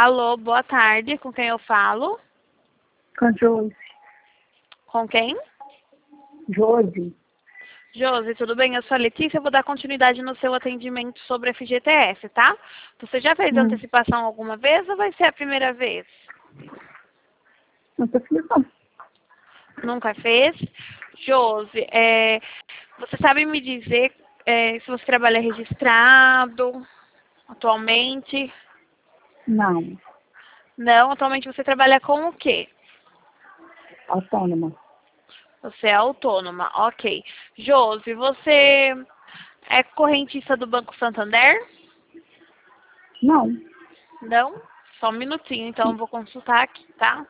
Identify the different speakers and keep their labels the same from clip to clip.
Speaker 1: Alô, boa tarde. Com quem eu falo?
Speaker 2: Com a Josi.
Speaker 1: Com quem?
Speaker 2: Josi.
Speaker 1: Josi, tudo bem? Eu sou a Letícia. Eu vou dar continuidade no seu atendimento sobre a FGTS, tá? Você já fez antecipação alguma vez ou vai ser a primeira vez?
Speaker 2: Não tô explicando.
Speaker 1: Nunca fez? Josi, você sabe me dizer se você trabalha registrado atualmente?
Speaker 2: Não.
Speaker 1: Não, atualmente você trabalha com o quê?
Speaker 2: Autônoma.
Speaker 1: Você é autônoma, ok. Josi, você é correntista do Banco Santander?
Speaker 2: Não.
Speaker 1: Não? Só um minutinho, então eu vou consultar aqui, tá?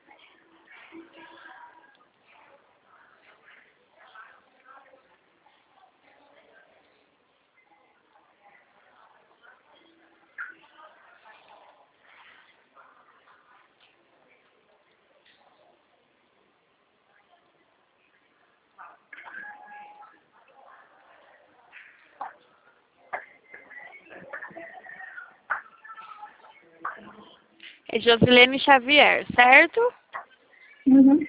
Speaker 1: É Josilene Xavier, certo?
Speaker 2: Uhum.